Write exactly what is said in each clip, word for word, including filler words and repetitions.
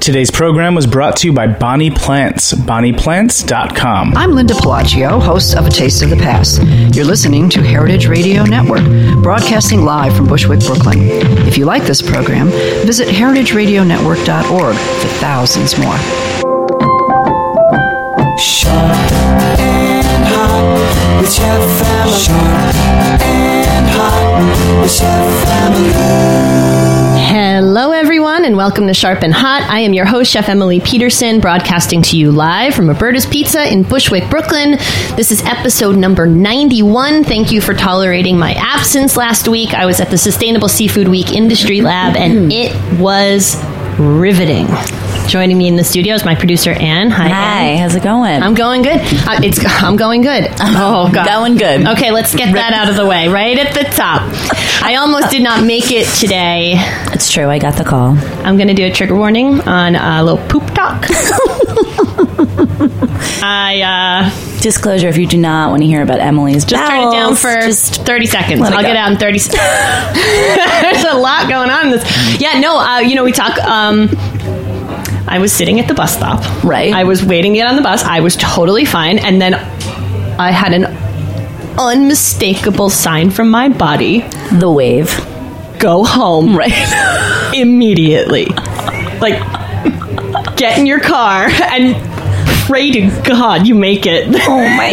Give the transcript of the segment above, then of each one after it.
Today's program was brought to you by Bonnie Plants, bonnie plants dot com. I'm Linda Pelagio, host of A Taste of the Past. You're listening to Heritage Radio Network, broadcasting live from Bushwick, Brooklyn. If you like this program, visit heritage radio network dot org for thousands more. Sharp and hot with Chef Family. Sharp and hot with Chef Family. Hello, everyone, and welcome to Sharp and Hot. I am your host, Chef Emily Peterson, broadcasting to you live from Roberta's Pizza in Bushwick, Brooklyn. This is episode number ninety-one. Thank you for tolerating my absence last week. I was at the Sustainable Seafood Week Industry Lab, and it was riveting. Joining me in the studio is my producer, Anne. Hi, Hi, Anne. how's it going? I'm going good. Uh, it's I'm going good. Oh, God. Going good. Okay, let's get that out of the way. Right at the top. I almost did not make it today. It's true, I got the call. I'm going to do a trigger warning on a little poop talk. I, uh... Disclosure, if you do not want to hear about Emily's Just turn it down for just thirty seconds. let it I'll go. get out in thirty seconds. There's a lot going on in this. Yeah, no, uh, you know, we talk... Um, I was sitting at the bus stop. Right. I was waiting to get on the bus. I was totally fine. And then I had an unmistakable sign from my body. The wave. Go home. Right. Immediately. Like, get in your car and pray to God you make it. Oh my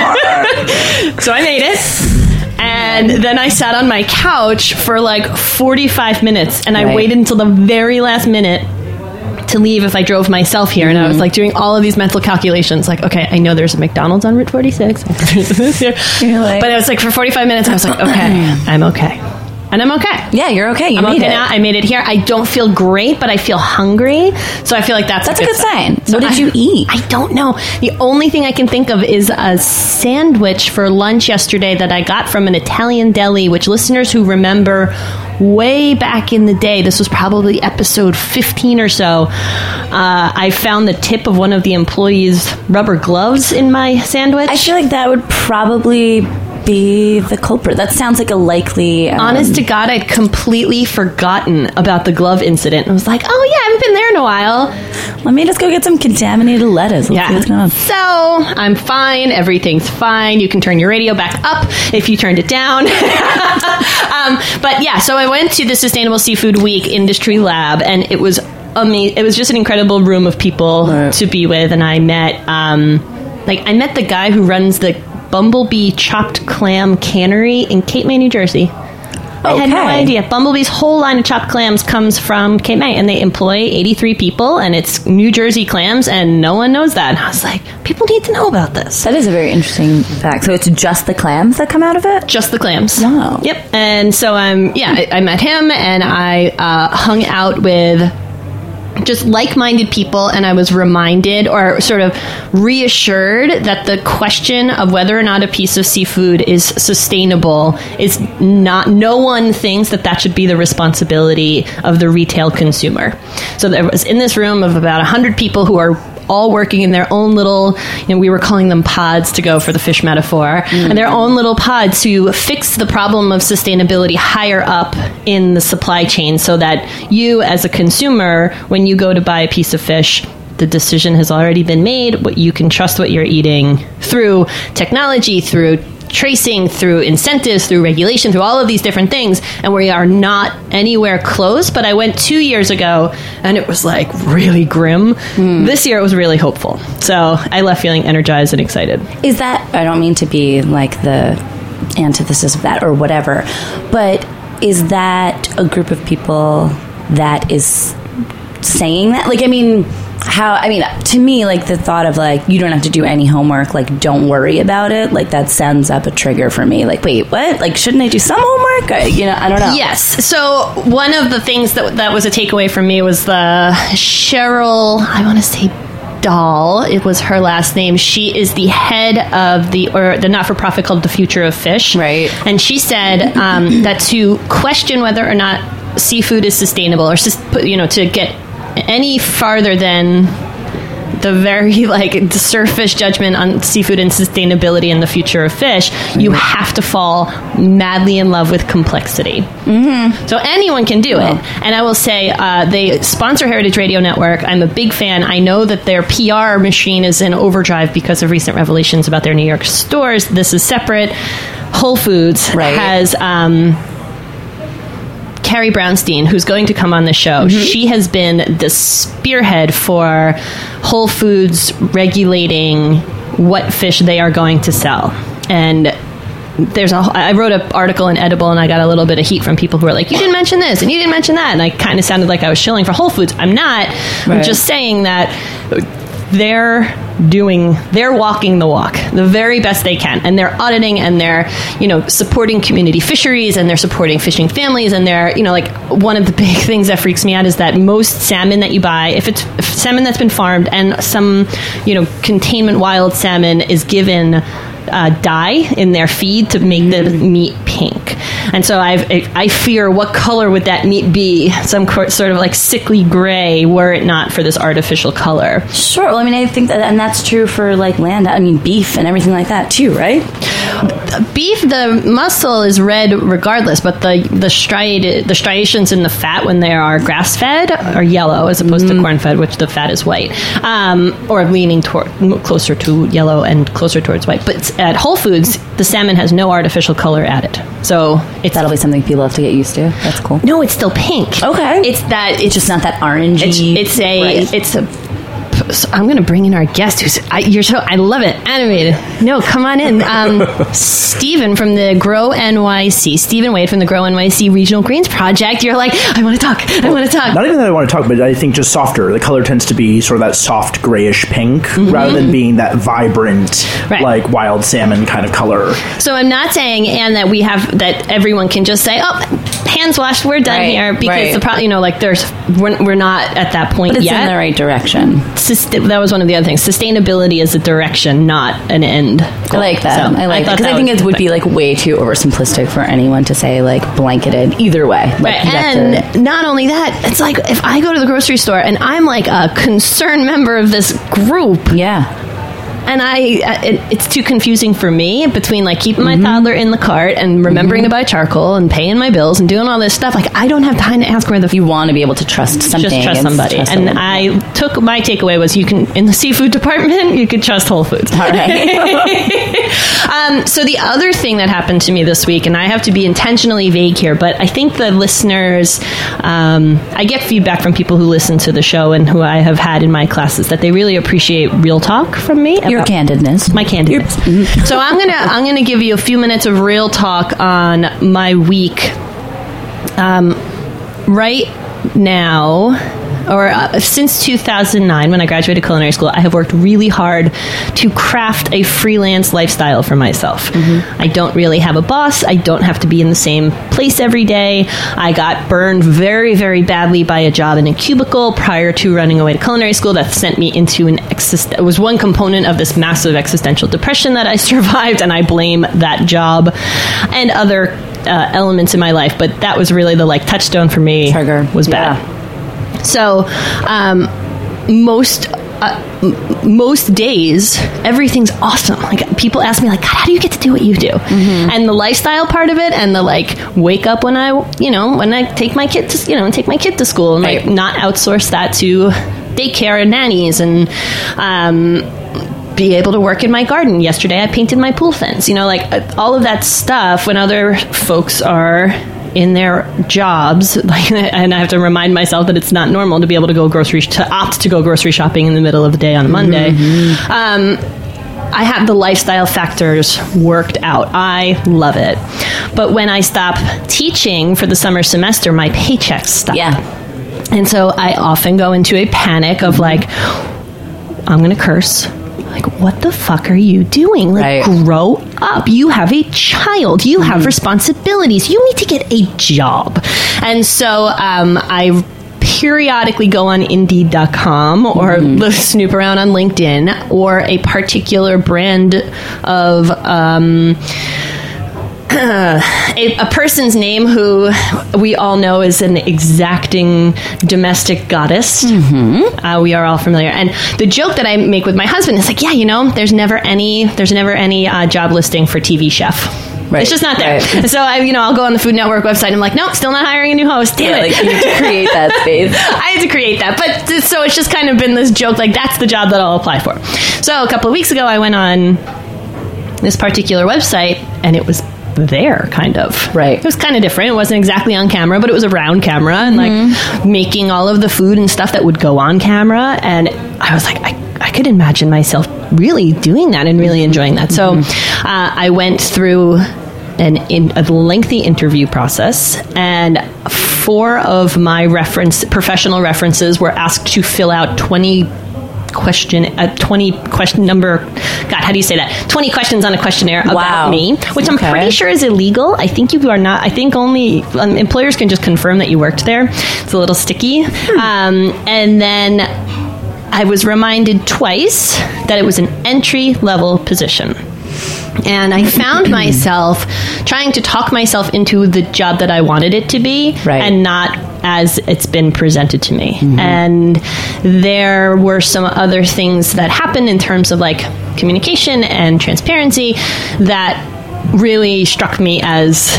God. So I made it. And then I sat on my couch for like forty-five minutes. And I Right. waited until the very last minute to leave if I drove myself here. And I was like doing all of these mental calculations. Like, okay, I know there's a McDonald's on Route forty-six. You're like- But it was like for forty-five minutes, I was like, okay, I'm okay. And I'm okay. Yeah, you're okay. You I'm made okay it. now. I made it here. I don't feel great, but I feel hungry. So I feel like that's, That's a good sign. So What did I- you eat? I don't know. The only thing I can think of is a sandwich for lunch yesterday that I got from an Italian deli, which listeners who remember way back in the day, this was probably episode fifteen or so, uh, I found the tip of one of the employees' rubber gloves in my sandwich. I feel like that would probably be the culprit. That sounds like a likely... Um, Honest to God, I'd completely forgotten about the glove incident. I was like, oh yeah, I haven't been there in a while. let me just go get some contaminated lettuce. Let's see Yeah. what's going on. So I'm fine. Everything's fine. You can turn your radio back up if you turned it down. um, but yeah, so I went to the Sustainable Seafood Week Industry Lab, and it was amazing. It was just an incredible room of people Right. to be with, and I met, um, like, I met the guy who runs the Bumblebee Chopped Clam Cannery in Cape May, New Jersey. I had no Okay. idea. Bumblebee's whole line of chopped clams comes from Cape May, and they employ eighty-three people, and it's New Jersey clams, and no one knows that. And I was like, people need to know about this. That is a very interesting fact. So it's just the clams that come out of it? Just the clams. Wow. Yep. And so, um, yeah, I, I met him, and I uh, hung out with just like-minded people, and I was reminded or sort of reassured that the question of whether or not a piece of seafood is sustainable is not, no one thinks that that should be the responsibility of the retail consumer. So there was in this room of about one hundred people who are all working in their own little, you know, we were calling them pods to go for the fish metaphor, mm. and their own little pods to fix the problem of sustainability higher up in the supply chain so that you as a consumer, when you go to buy a piece of fish, the decision has already been made, what you can trust what you're eating through technology, through tracing, through incentives, through regulation, through all of these different things, and we are not anywhere close. But I went two years ago, and it was like really grim. Mm. This year it was really hopeful. So I left feeling energized and excited. Is that, I don't mean to be like the antithesis of that or whatever, but is that a group of people that is saying that? Like, I mean... How, I mean, to me, like, the thought of, like, you don't have to do any homework, like, don't worry about it, like, that sends up a trigger for me. Like, wait, what? Like, shouldn't I do some homework? I, you know, I don't know. Yes. So one of the things that that was a takeaway for me was the Cheryl, I want to say Dahl, it was her last name. She is the head of the, or the not-for-profit called The Future of Fish. Right. And she said um, that to question whether or not seafood is sustainable, or, you know, to get any farther than the very like surface judgment on seafood and sustainability and the future of fish, mm-hmm. you have to fall madly in love with complexity. Mm-hmm. So anyone can do yeah. it. And I will say uh, they sponsor Heritage Radio Network. I'm a big fan. I know that their P R machine is in overdrive because of recent revelations about their New York stores. This is separate. Whole Foods right. has... Um, Carrie Brownstein, who's going to come on the show, mm-hmm. she has been the spearhead for Whole Foods regulating what fish they are going to sell. And there's a, I wrote an article in Edible, and I got a little bit of heat from people who were like, you didn't mention this, and you didn't mention that. And I kind of sounded like I was shilling for Whole Foods. I'm not. Right. I'm just saying that they're doing, they're walking the walk the very best they can, and they're auditing, and they're, you know, supporting community fisheries, and they're supporting fishing families, and they're, you know, like, one of the big things that freaks me out is that most salmon that you buy, if it's if salmon that's been farmed and some, you know, containment wild salmon is given Uh, dye in their feed to make the meat pink. And so I've, I fear, what color would that meat be? Some sort of like sickly gray, were it not for this artificial color. Sure. Well, I mean, I think that, and that's true for like land, I mean, beef and everything like that too, right? Beef, the muscle is red regardless, but the the striated, the striations in the fat when they are grass fed are yellow as opposed mm. to corn fed, which the fat is white, um, or leaning toward closer to yellow and closer towards white. But at Whole Foods, the salmon has no artificial color added, so it's, that'll be something people have to get used to. That's cool. No, it's still pink. Okay, it's that. It's, it's just not that orangey. It's, it's a. Right. It's a. So I'm going to bring in our guest who's, I, you're so, I love it, animated. No, come on in. Um, Stephen from the Grow N Y C, Stephen Wade from the Grow N Y C Regional Greens Project. You're like, I want to talk, I want to talk. Not even that I want to talk, but I think just softer. The color tends to be sort of that soft grayish pink mm-hmm. rather than being that vibrant, right. like wild salmon kind of color. So I'm not saying, and that we have, that everyone can just say, oh, hands washed, we're done right, here. Because right. the pro- you know, like there's, we're, we're not at that point but it's yet. in the right direction. That was one of the other things. Sustainability is a direction, not an end goal. I like that. So I like I that. Because I think it would be like way too oversimplistic for anyone to say like blanketed either way. Like, right. And to... not only that, it's like if I go to the grocery store and I'm like a concerned member of this group. Yeah. And I, it, it's too confusing for me between like keeping my mm-hmm. toddler in the cart and remembering mm-hmm. to buy charcoal and paying my bills and doing all this stuff. Like I don't have time to ask where the you want to be able to trust something. Just trust somebody. Trust and someone. I took my takeaway was you can in the seafood department you could trust Whole Foods. All right. um, so the other thing that happened to me this week, and I have to be intentionally vague here, but I think the listeners, um, I get feedback from people who listen to the show and who I have had in my classes that they really appreciate real talk from me. Your candidness. My candidness. Mm-hmm. So I'm gonna I'm gonna give you a few minutes of real talk on my week. Um, right now, or uh, since two thousand nine, when I graduated culinary school, I have worked really hard to craft a freelance lifestyle for myself. Mm-hmm. I don't really have a boss. I don't have to be in the same place every day. I got burned very, very badly by a job in a cubicle prior to running away to culinary school that sent me into an exist- it was one component of this massive existential depression that I survived, and I blame that job and other uh, elements in my life. But that was really the like touchstone for me. Trigger. Was bad. Yeah. So, um, most uh, m- most days, everything's awesome. Like people ask me, like, God, how do you get to do what you do? Mm-hmm. And the lifestyle part of it, and the like, wake up when I, you know, when I take my kid to, you know, take my kid to school, and like not outsource that to daycare and nannies, and um, be able to work in my garden. Yesterday, I painted my pool fence. You know, like all of that stuff. When other folks are in their jobs, like, and I have to remind myself that it's not normal to be able to go grocery to opt to go grocery shopping in the middle of the day on a Monday. Mm-hmm. Um, I have the lifestyle factors worked out. I love it. But when I stop teaching for the summer semester, my paychecks stop. Yeah. And so I often go into a panic of like, I'm going to curse. Like, what the fuck are you doing? Like, right. Grow up. You have a child. You have mm-hmm. responsibilities. You need to get a job. And so um, I periodically go on Indeed dot com or mm-hmm. snoop around on LinkedIn or a particular brand of... Um, uh, a, a person's name who we all know is an exacting domestic goddess. Mm-hmm. Uh, we are all familiar. And the joke that I make with my husband is like, yeah, you know, there's never any, there's never any uh, job listing for T V chef. Right. It's just not there. Right. So I, you know, I'll go on the Food Network website and I'm like, nope, still not hiring a new host. Damn yeah, it. Like you need to create that space. I had to create that. But so it's just kind of been this joke, like that's the job that I'll apply for. So a couple of weeks ago, I went on this particular website and it was there, kind of. Right. It was kind of different. It wasn't exactly on camera, but it was around camera and mm-hmm. like making all of the food and stuff that would go on camera. And I was like, I, I could imagine myself really doing that and really enjoying that. So mm-hmm. uh, I went through an in, a lengthy interview process, and four of my reference professional references were asked to fill out twenty question a twenty question number God how do you say that twenty questions on a questionnaire about wow. me, which I'm okay. pretty sure is illegal. I think you are not I think only um, employers can just confirm that you worked there. It's a little sticky. hmm. um, and then I was reminded twice that it was an entry level position. And I found myself trying to talk myself into the job that I wanted it to be, right. and not as it's been presented to me. Mm-hmm. And there were some other things that happened in terms of like communication and transparency that really struck me as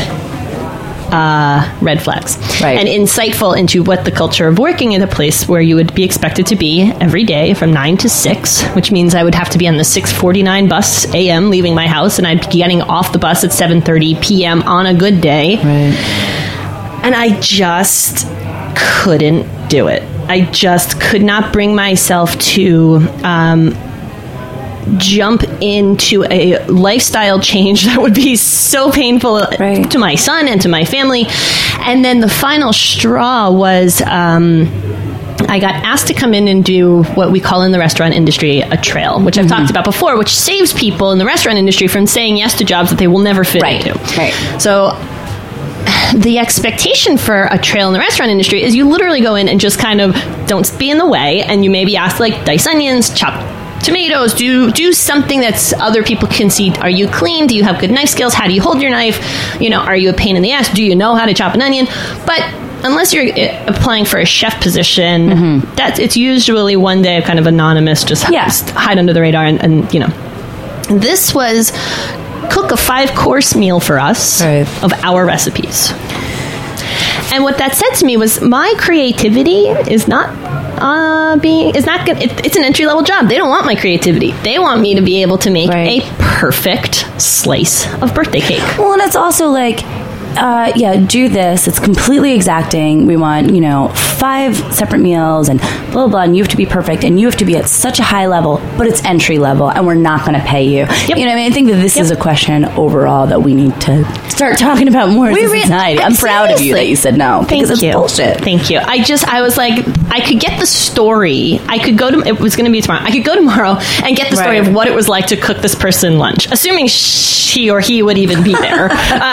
uh, red flags. Right. And insightful into what the culture of working at a place where you would be expected to be every day from nine to six, which means I would have to be on the six forty-nine bus a m leaving my house, and I'd be getting off the bus at seven thirty p m on a good day. Right. And I just couldn't do it. I just could not bring myself to um, jump into a lifestyle change that would be so painful right. to my son and to my family. And then the final straw was um, I got asked to come in and do what we call in the restaurant industry a trail, which I've mm-hmm. talked about before, which saves people in the restaurant industry from saying yes to jobs that they will never fit right. into. Right. So the expectation for a trail in the restaurant industry is you literally go in and just kind of don't be in the way, and you maybe ask like dice onions, chop tomatoes, do do something that's other people can see. Are you clean? Do you have good knife skills? How do you hold your knife? You know, are you a pain in the ass? Do you know how to chop an onion? But unless you're applying for a chef position, mm-hmm. that's it's usually one day kind of anonymous, just yeah. hide under the radar, and, and you know, this was cook a five course meal for us right. of our recipes. And what that said to me was my creativity is not uh, being is not good. It, it's an entry level job. They don't want my creativity. They want me to be able to make right. a perfect slice of birthday cake. Well, and it's also like, uh, yeah, do this. It's completely exacting. We want, you know, five separate meals and blah, blah, blah, and you have to be perfect, and you have to be at such a high level, but it's entry level, and we're not going to pay you. Yep. You know what I mean? I think that this yep. is a question overall that we need to start talking about more as a society. I'm proud seriously. of you that you said no, Thank because you. it's bullshit. Thank you. I just, I was like, I could get the story. I could go to, it was going to be tomorrow. I could go tomorrow and get the story right. of what it was like to cook this person lunch, assuming she or he would even be there.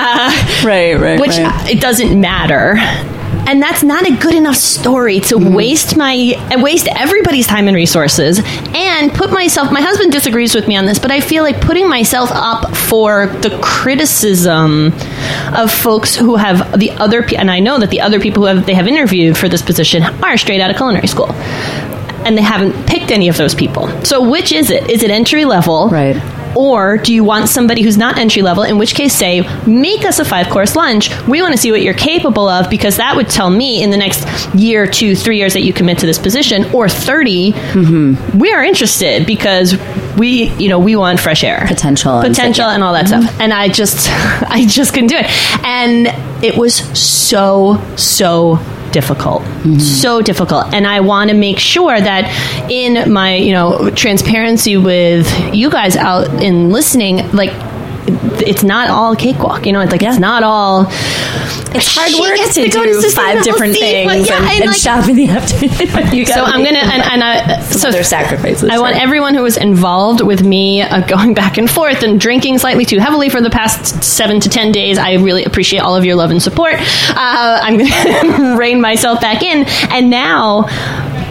uh, right, right, Which right. it doesn't matter. And that's not a good enough story to mm. waste my waste everybody's time and resources and put myself. My husband disagrees with me on this, but I feel like putting myself up for the criticism of folks who have the other, and I know that the other people who have they have interviewed for this position are straight out of culinary school, and they haven't picked any of those people. So which is it? Is it entry level? Right. Or do you want somebody who's not entry level, in which case say, make us a five-course lunch. We want to see what you're capable of, because that would tell me in the next year, two, three years that you commit to this position, or thirty, mm-hmm. we are interested because we, you know, we want fresh air. Potential. Potential and, and all that mm-hmm. stuff. And I just, I just couldn't do it. And it was so, so difficult. Mm-hmm. So difficult. And I want to make sure that in my, you know, transparency with you guys out in listening, like, it's not all a cakewalk, you know. It's like yeah. it's not all. It's hard she work gets to, to go do to five different things things yeah, and, and, and like, shop in the afternoon. You so I'm gonna and, and I, so their sacrifices. I want right? everyone everyone who was involved with me uh, going back and forth and drinking slightly too heavily for the past seven to ten days. I really appreciate all of your love and support. Uh, I'm gonna rein myself back in, and now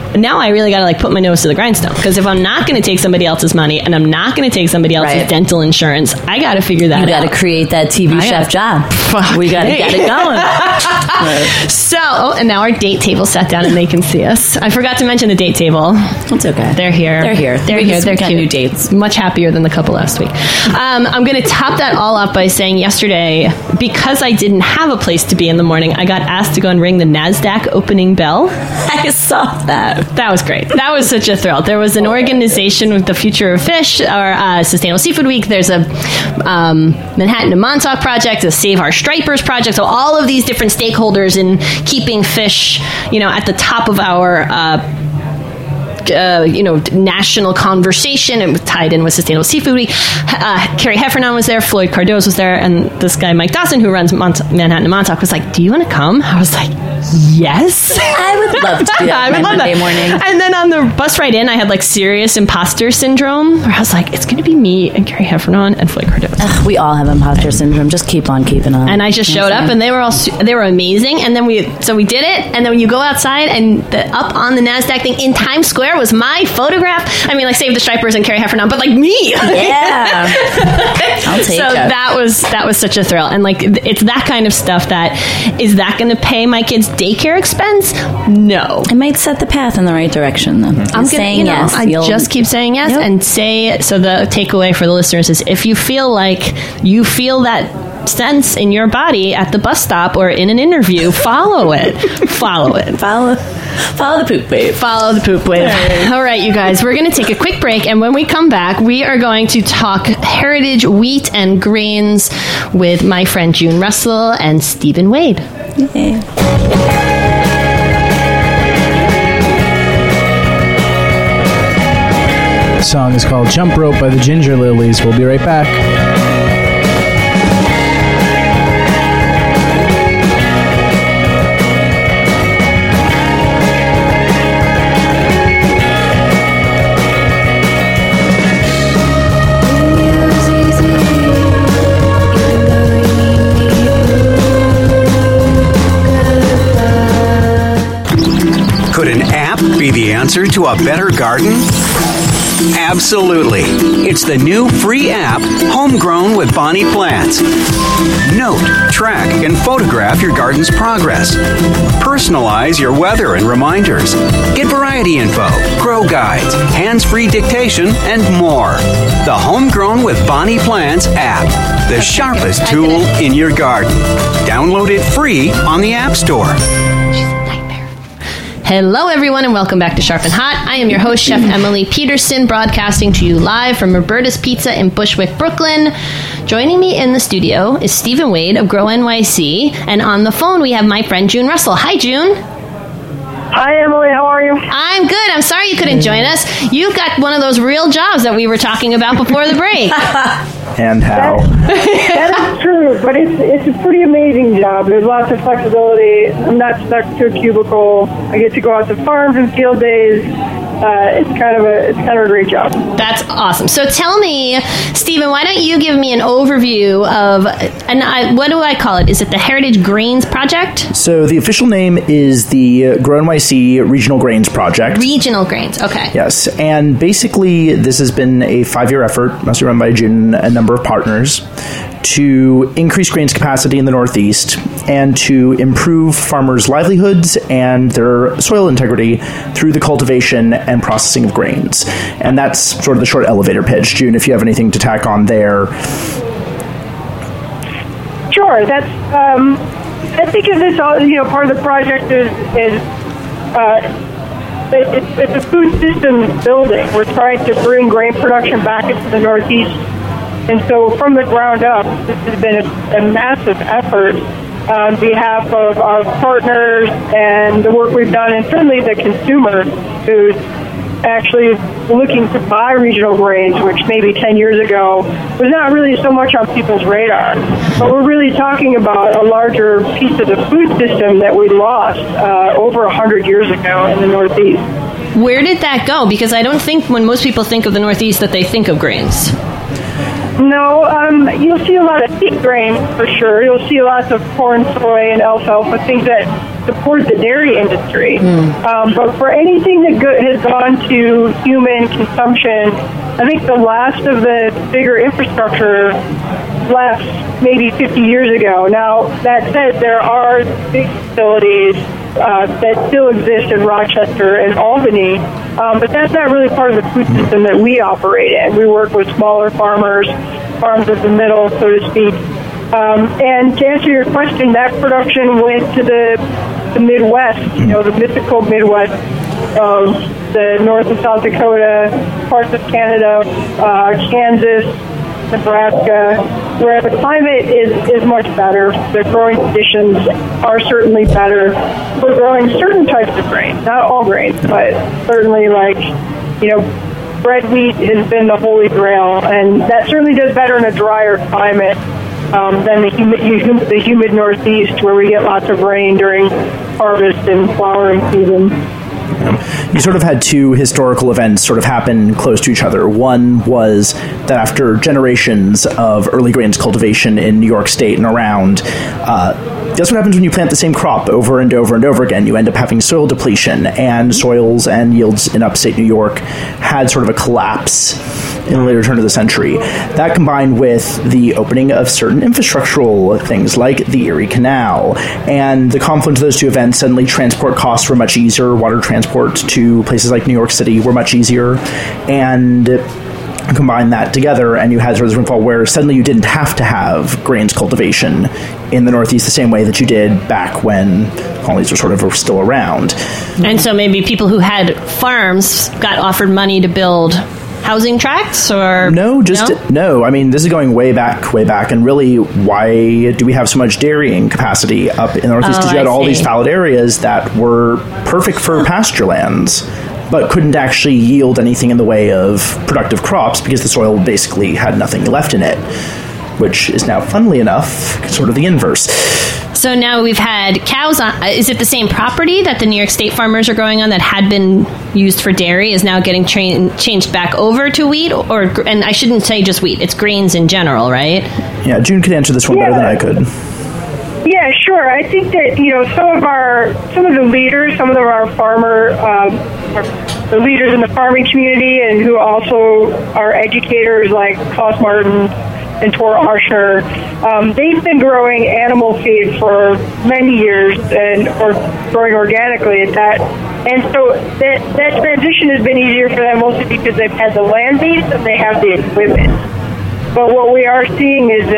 now I really got to like put my nose to the grindstone, because if I'm not going to take somebody else's money and I'm not going to take somebody else's Right. dental insurance, I got to figure that You out. got to create that T V I chef gotta- job. We got to Hey. get it going. Right. So, oh, and now our date table sat down and they can see us. I forgot to mention the date table. It's okay. They're here. They're here. They're We here. just- They're we got cute. new dates. Much happier than the couple last week. Um, I'm going to top that all up by saying yesterday, because I didn't have a place to be in the morning, I got asked to go and ring the NASDAQ opening bell. I saw that. That was great. That was such a thrill. There was an organization with the Future of Fish, or uh, Sustainable Seafood Week. There's a um, Manhattan to Montauk project, a Save Our Stripers project. So all of these different stakeholders in keeping fish, you know, at the top of our uh, Uh, you know, national conversation. It was tied in with Sustainable Seafood Week. Uh, Carrie Heffernan was there, Floyd Cardoz was there, and this guy Mike Dawson, who runs Mont- Manhattan to Montauk, was like, "Do you want to come?" I was like, "Yes, I would love to do that I would my love Monday that. morning. And then on the bus ride in, I had like serious imposter syndrome, where I was like, "It's going to be me and Carrie Heffernan and Floyd Cardoz." Ugh, we all have imposter syndrome. Just keep on keeping on. And I just You know showed what I'm up, saying? and they were all su- they were amazing. And then we so we did it. And then when you go outside, and the, up on the NASDAQ thing in Times Square was my photograph. I mean, like Save the Stripers and Carrie Heffernan, but like me. Yeah. I'll take so it. that was that was such a thrill, and like it's that kind of stuff. That is that going to pay my kids' daycare expense? No. It might set the path in the right direction, though. I'm gonna, saying you know, yes. I you'll- just keep saying yes Yep. and say. So the takeaway for the listeners is: if you feel like you feel that sense in your body at the bus stop or in an interview, follow it. Follow it. follow, follow the poop wave. Follow the poop wave. All right, you guys, we're going to take a quick break, and when we come back, we are going to talk heritage wheat and grains with my friend June Russell and Stephen Wade. Yeah. The song is called Jump Rope by the Ginger Lilies. We'll be right back. Could an app be the answer to a better garden? Absolutely. It's the new free app, Homegrown with Bonnie Plants. Note, track, and photograph your garden's progress. Personalize your weather and reminders. Get variety info, grow guides, hands-free dictation, and more. The Homegrown with Bonnie Plants app, the sharpest tool in your garden. Download it free on the App Store. Hello, everyone, and welcome back to Sharp and Hot. I am your host, Chef Emily Peterson, broadcasting to you live from Roberta's Pizza in Bushwick, Brooklyn. Joining me in the studio is Stephen Wade of Grow N Y C, and on the phone we have my friend June Russell. Hi, June. Hi, Emily. How are you? I'm good. I'm sorry you couldn't join us. You've got one of those real jobs that we were talking about before the break. And how? That is true, but it's it's a pretty amazing job. There's lots of flexibility. I'm not stuck to a cubicle. I get to go out to farms and field days. Uh, it's kind of a it's kind of a great job. That's awesome. So tell me, Stephen, why don't you give me an overview of, and I, what do I call it? Is it the Heritage Grains Project? So the official name is the Grow N Y C Regional Grains Project. Regional Grains, okay. Yes, and basically this has been a five-year effort, mostly run by June and a number of partners, to increase grains capacity in the Northeast and to improve farmers' livelihoods and their soil integrity through the cultivation and processing of grains. And that's sort of the short elevator pitch. June, if you have anything to tack on there. Sure. That's um, I think of this all. You know, part of the project is is. Uh, It's, it's a food systems building. We're trying to bring grain production back into the Northeast. And so from the ground up, this has been a, a massive effort on behalf of our partners and the work we've done, and certainly the consumer who's actually looking to buy regional grains, which maybe ten years ago was not really so much on people's radar. But we're really talking about a larger piece of the food system that we lost uh, over one hundred years ago in the Northeast. Where did that go? Because I don't think when most people think of the Northeast that they think of grains. No, um, you'll see a lot of wheat grain for sure. You'll see lots of corn, soy, and alfalfa, things that support the dairy industry. Um, but for anything that go- has gone to human consumption, I think the last of the bigger infrastructure left maybe fifty years ago. Now, that said, there are big facilities uh, that still exist in Rochester and Albany, um, but that's not really part of the food system that we operate in. We work with smaller farmers, farms of the middle, so to speak. Um, and to answer your question, that production went to the, the Midwest, you know, the mythical Midwest of the North and South Dakota, parts of Canada, uh, Kansas, Nebraska, where the climate is, is much better. The growing conditions are certainly better for growing certain types of grain, not all grains, but certainly like, you know, red wheat has been the holy grail, and that certainly does better in a drier climate um, than the humid, the humid Northeast, where we get lots of rain during harvest and flowering season. You sort of had two historical events sort of happen close to each other. One was that after generations of early grains cultivation in New York State and around, uh, that's what happens when you plant the same crop over and over and over again. You end up having soil depletion, and soils and yields in upstate New York had sort of a collapse in the later turn of the century. That combined with the opening of certain infrastructural things like the Erie Canal, and the confluence of those two events, suddenly transport costs were much easier. Water transport to places like New York City were much easier, and combine that together, and you had sort of this windfall where suddenly you didn't have to have grains cultivation in the Northeast the same way that you did back when colonies were sort of still around. And so maybe people who had farms got offered money to build housing tracts, or no, just no? no. I mean, this is going way back, way back, and really, why do we have so much dairying capacity up in the Northeast? Because oh, you had I all see. these fallow areas that were perfect for pasture lands, but couldn't actually yield anything in the way of productive crops because the soil basically had nothing left in it, which is now, funnily enough, sort of the inverse. So now we've had cows on. Is it the same property that the New York State farmers are growing on that had been used for dairy is now getting tra- changed back over to wheat? Or, and I shouldn't say just wheat, it's grains in general, right? Yeah, June could answer this one yeah. better than I could. Yeah, sure. I think that, you know, some of our, some of the leaders, some of our farmer, um, the leaders in the farming community, and who also are educators like Klaus Martin and Tor Arscher, um, they've been growing animal feed for many years, and or growing organically at that. And so that, that transition has been easier for them mostly because they've had the land base and they have the equipment. But what we are seeing is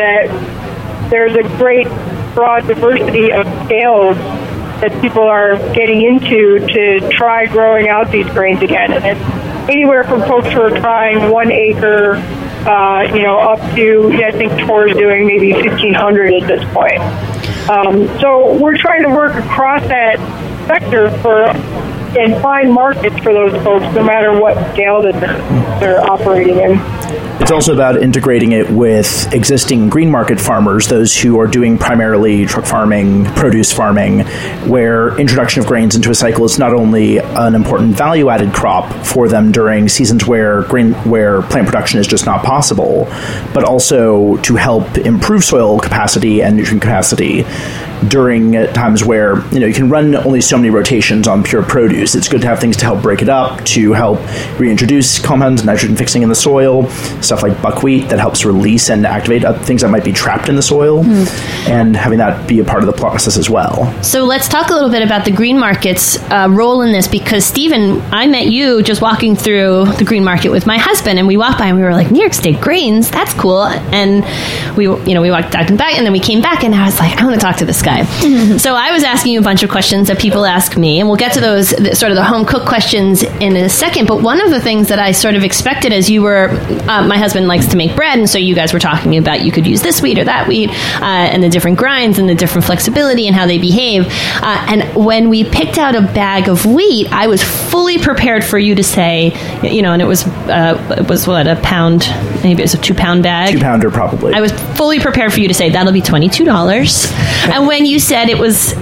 that there's a great broad diversity of scales that people are getting into to try growing out these grains again. And it's anywhere from folks who are trying one acre, uh, you know, up to, I think Tor's doing maybe fifteen hundred at this point. Um, so we're trying to work across that sector for and find markets for those folks, no matter what scale that they're, they're operating in. It's also about integrating it with existing green market farmers, those who are doing primarily truck farming, produce farming, where introduction of grains into a cycle is not only an important value-added crop for them during seasons where grain, where plant production is just not possible, but also to help improve soil capacity and nutrient capacity during times where, you know, you can run only so many rotations on pure produce. It's good to have things to help break it up, to help reintroduce compounds, nitrogen fixing in the soil, stuff like buckwheat that helps release and activate things that might be trapped in the soil, mm. and having that be a part of the process as well. So let's talk a little bit about the green market's uh, role in this, because Stephen, I met you just walking through the green market with my husband, and we walked by and we were like, New York State grains, that's cool. And we, you know, we walked back and back, and then we came back, and I was like, I want to talk to this guy. So I was asking you a bunch of questions that people ask me, and we'll get to those sort of the home cook questions in a second. But one of the things that I sort of expected as you were, uh, my husband likes to make bread, and so you guys were talking about you could use this wheat or that wheat, uh, and the different grinds and the different flexibility and how they behave. Uh, and when we picked out a bag of wheat, I was fully prepared for you to say, you know, and it was uh, it was what, a pound, maybe it was a two pound bag, two pounder probably. I was fully prepared for you to say that'll be twenty-two dollars, and when you said it was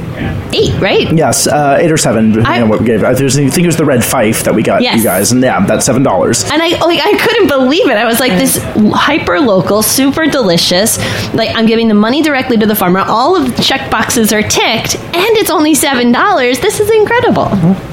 eight, right? Yes, uh, eight or seven. Depending I- on what we gave. I think it was the red fife that we got Yes. you guys, and yeah, that's seven dollars. And I like I couldn't believe it. I was like, this hyper local, super delicious. Like, I'm giving the money directly to the farmer. All of the check boxes are ticked, and it's only seven dollars. This is incredible.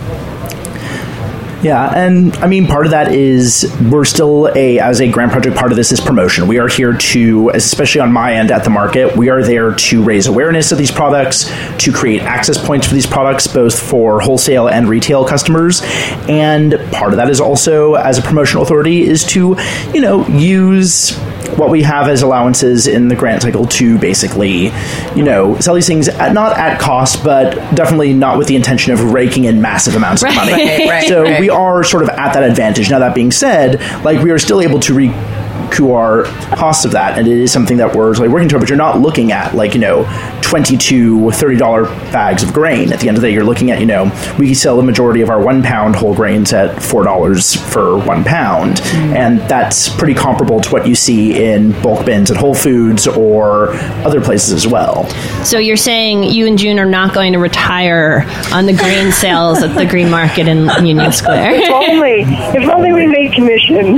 Yeah, and I mean, part of that is we're still a, as a grant project, part of this is promotion. We are here to, especially on my end at the market, we are there to raise awareness of these products, to create access points for these products, both for wholesale and retail customers. And part of that is also, as a promotional authority, is to, you know, use what we have as allowances in the grant cycle to basically, you know, sell these things at, not at cost, but definitely not with the intention of raking in massive amounts of money. Right, right, so right. we are sort of at that advantage. Now, that being said, like, we are still able to recoup our costs of that, and it is something that we're like working toward, but you're not looking at, like, you know, twenty-two, thirty dollar bags of grain. At the end of the day, you're looking at, you know, we sell the majority of our one pound whole grains at four dollars for one pound. Mm. And that's pretty comparable to what you see in bulk bins at Whole Foods or other places as well. So you're saying you and June are not going to retire on the grain sales at the Green Market in Union Square. If only, if only we made commission.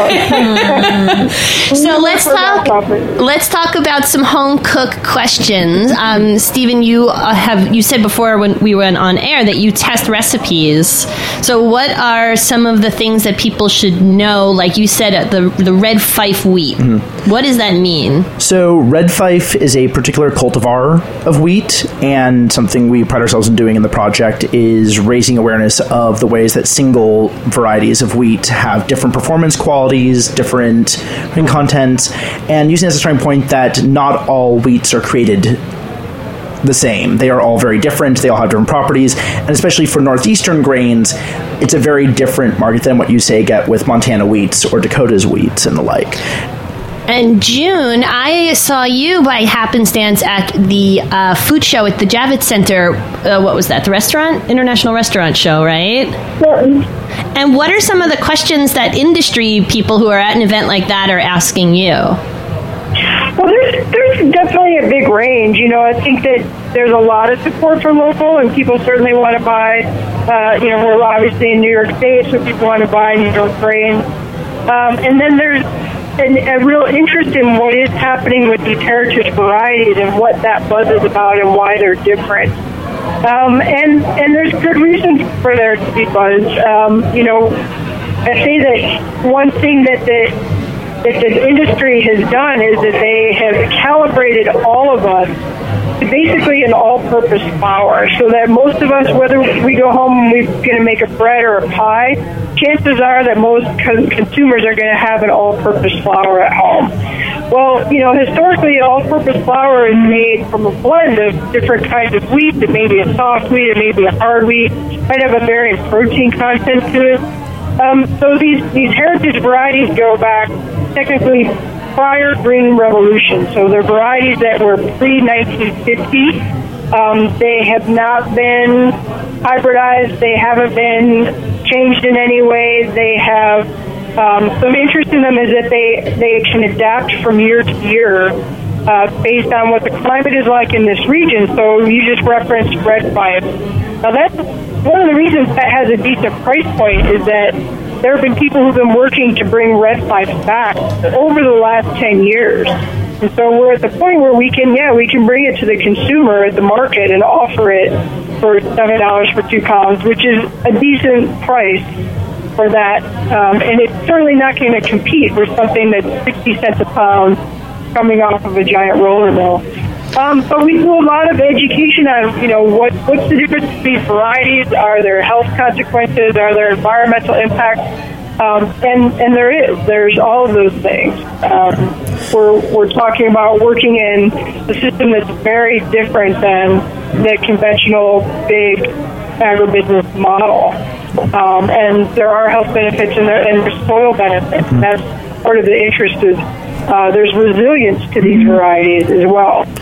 So let's talk. Let's talk about some home cook questions. Um, Stephen, you uh, have you said before when we went on air that you test recipes. So what are some of the things that people should know? Like you said, uh, the the red fife wheat. Mm-hmm. What does that mean? So red fife is a particular cultivar of wheat, and something we pride ourselves in doing in the project is raising awareness of the ways that single varieties of wheat have different performance qualities, different content, and using as a starting point that not all wheats are created the same. They are all very different. They all have different properties, and especially for northeastern grains, it's a very different market than what you say get with Montana wheats or Dakota's wheats and the like. And June, I saw you by happenstance at the uh, food show at the Javits Center. Uh, what was that? The restaurant? International Restaurant Show, right? And what are some of the questions that industry people who are at an event like that are asking you? Well, there's, there's definitely a big range. You know, I think that there's a lot of support for local, and people certainly want to buy, uh, you know, we're obviously in New York State, so people want to buy New York grain. Um, and then there's an, a real interest in what is happening with these heritage varieties and what that buzz is about and why they're different. Um, and, and there's good reasons for there to be buzz. Um, you know, I say that one thing that the that the industry has done is that they have calibrated all of us to basically an all-purpose flour, so that most of us, whether we go home and we're going to make a bread or a pie, chances are that most con- consumers are going to have an all-purpose flour at home. Well, you know, historically, all-purpose flour is made from a blend of different kinds of wheat. It may be a soft wheat, it may be a hard wheat, might have a varying protein content to it. Um, so these, these heritage varieties go back technically prior Green Revolution. So they're varieties that were pre nineteen fifty. Um, they have not been hybridized. They haven't been changed in any way. They have um, some interest in them is that they, they can adapt from year to year uh, based on what the climate is like in this region. So you just referenced red fife. Now that's one of the reasons that has a decent price point is that there have been people who've been working to bring red fife back over the last ten years. And so we're at the point where we can, yeah, we can bring it to the consumer at the market and offer it for seven dollars for two pounds, which is a decent price for that. Um, and it's certainly not going to compete with something that's sixty cents a pound coming off of a giant roller mill. Um, but we do a lot of education on, you know, what what's the difference between varieties? Are there health consequences? Are there environmental impacts? Um, and and there is. There's all of those things. Um, we're we're talking about working in a system that's very different than the conventional big agribusiness model. Um, and there are health benefits and, there, and there's soil benefits. And that's part of the interest is uh, there's resilience to these varieties as well.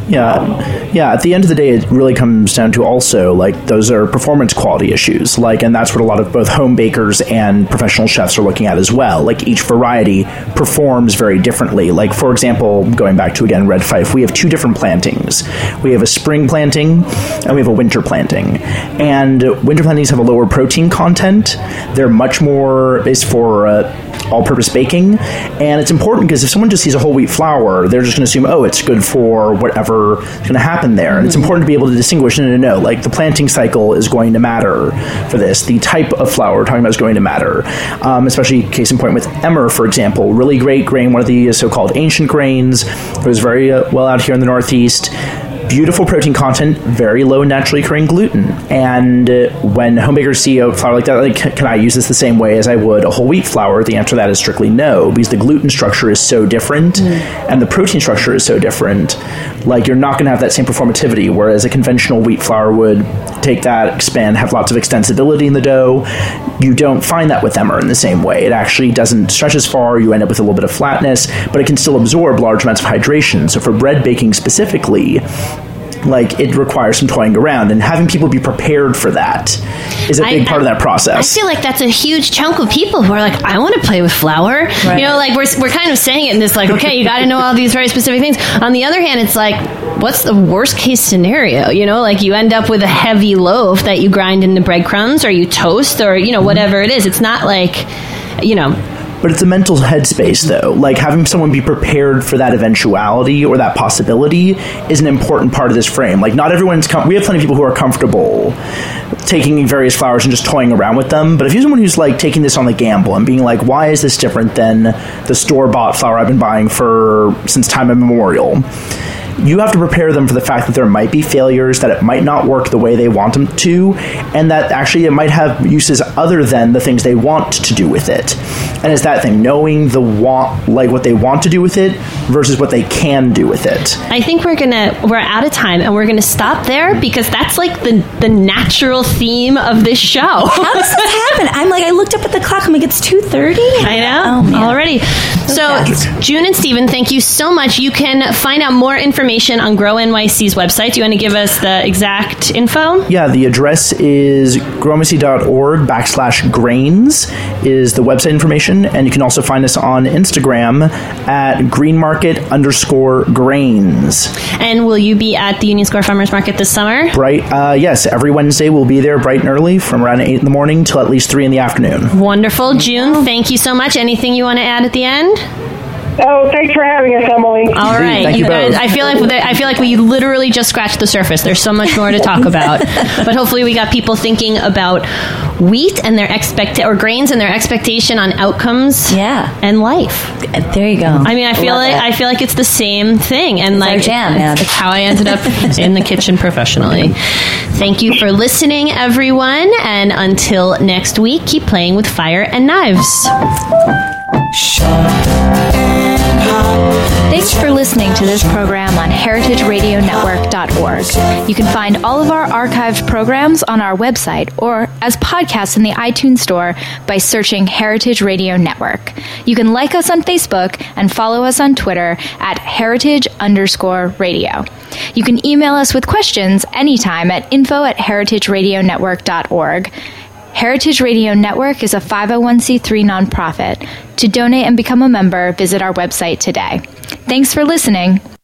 Yeah, yeah. At the end of the day, it really comes down to also like those are performance quality issues. Like, and that's what a lot of both home bakers and professional chefs are looking at as well. Like, each variety performs very differently. Like, for example, going back to again Red Fife, we have two different plantings. We have a spring planting and we have a winter planting. And winter plantings have a lower protein content. They're much more based for uh, all-purpose baking, and it's important because if someone just sees a whole wheat flour, they're just going to assume, oh, it's good for whatever is going to happen there. And it's important to be able to distinguish and to know, like, the planting cycle is going to matter for this. The type of flour we're talking about is going to matter, um, especially case in point with emmer, for example. Really great grain, one of the so-called ancient grains. It was very uh, well out here in the Northeast. Beautiful protein content, very low naturally occurring gluten. And uh, when home bakers see a flour like that, like, can I use this the same way as I would a whole wheat flour? The answer to that is strictly no, because the gluten structure is so different mm. and the protein structure is so different. Like, you're not going to have that same performativity, whereas a conventional wheat flour would take that, expand, have lots of extensibility in the dough. You don't find that with emmer in the same way. It actually doesn't stretch as far. You end up with a little bit of flatness, but it can still absorb large amounts of hydration. So for bread baking specifically, like, it requires some toying around, and having people be prepared for that is a big I, part of that process. I feel like that's a huge chunk of people who are like, I want to play with flour. Right. You know, like, we're we're kind of saying it in this, like, okay, you got to know all these very specific things. On the other hand, it's like, what's the worst case scenario? You know, like, you end up with a heavy loaf that you grind into breadcrumbs, or you toast, or, you know, whatever it is. It's not like, you know... But it's a mental headspace, though. Like, having someone be prepared for that eventuality or that possibility is an important part of this frame. Like, not everyone's... Com- we have plenty of people who are comfortable taking various flours and just toying around with them. But if you're someone who's, like, taking this on the gamble and being like, why is this different than the store-bought flour I've been buying for since time immemorial? You have to prepare them for the fact that there might be failures, that it might not work the way they want them to, and that actually it might have uses other than the things they want to do with it. And it's that thing, knowing the want, like what they want to do with it versus what they can do with it. I think we're gonna we're out of time, and we're gonna stop there because that's like the the natural theme of this show. How does this happen? I'm like, I looked up at the clock. I'm like, it's two thirty. I know oh, already. So, so June and Stephen, thank you so much. You can find out more information on Grow N Y C's website. Do you want to give us the exact info? Yeah, the address is grow n y c dot org backslash grains is the website information, and you can also find us on Instagram at greenmarket underscore grains. And will you be at the Union Square Farmers Market this summer? Bright, uh, yes, every Wednesday we'll be there bright and early from around eight in the morning till at least three in the afternoon. Wonderful. June, thank you so much. Anything you want to add at the end? Oh, thanks for having us, Emily. All right. Thank you both. I feel like I feel like we literally just scratched the surface. There's so much more to talk about. But hopefully we got people thinking about wheat and their expect or grains and their expectation on outcomes yeah. and life. There you go. I mean, I feel Love like it. I feel like it's the same thing, and it's like our jam, man. It's how I ended up in the kitchen professionally. Thank you for listening, everyone, and until next week, keep playing with fire and knives. Thanks for listening to this program on heritage radio network dot org. You can find all of our archived programs on our website or as podcasts in the iTunes Store by searching Heritage Radio Network. You can like us on Facebook and follow us on Twitter at heritage underscore radio. You can email us with questions anytime at info at heritage radio network dot org. Heritage Radio Network is a five oh one c three nonprofit. To donate and become a member, visit our website today. Thanks for listening.